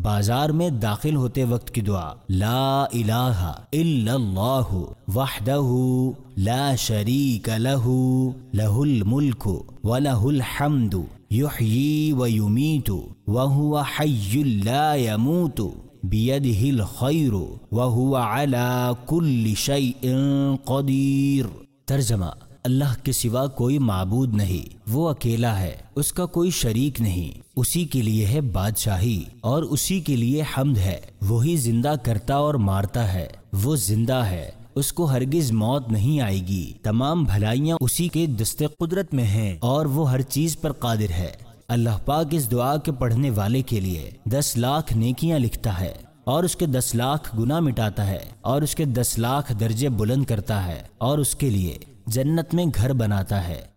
بازار میں داخل ہوتے وقت کی دعا لا الہ الا اللہ وحدہ لا شریک لہ لہ الملک ولہ الحمد یحیی ویمیت وہو حی لا یموت بیدہ الخیر وہو علی کل شیء قدیر۔ ترجمہ: اللہ کے سوا کوئی معبود نہیں، وہ اکیلا ہے، اس کا کوئی شریک نہیں، اسی کے لیے ہے بادشاہی اور اسی کے لیے حمد ہے۔ وہی زندہ کرتا اور مارتا ہے، وہ زندہ ہے، اس کو ہرگز موت نہیں آئے گی، تمام بھلائیاں اسی کے دست قدرت میں ہیں اور وہ ہر چیز پر قادر ہے۔ اللہ پاک اس دعا کے پڑھنے والے کے لیے 10 لاکھ نیکیاں لکھتا ہے اور اس کے 10 لاکھ گناہ مٹاتا ہے اور اس کے 10 لاکھ درجے بلند کرتا ہے اور اس کے لیے جنت میں گھر بناتا ہے۔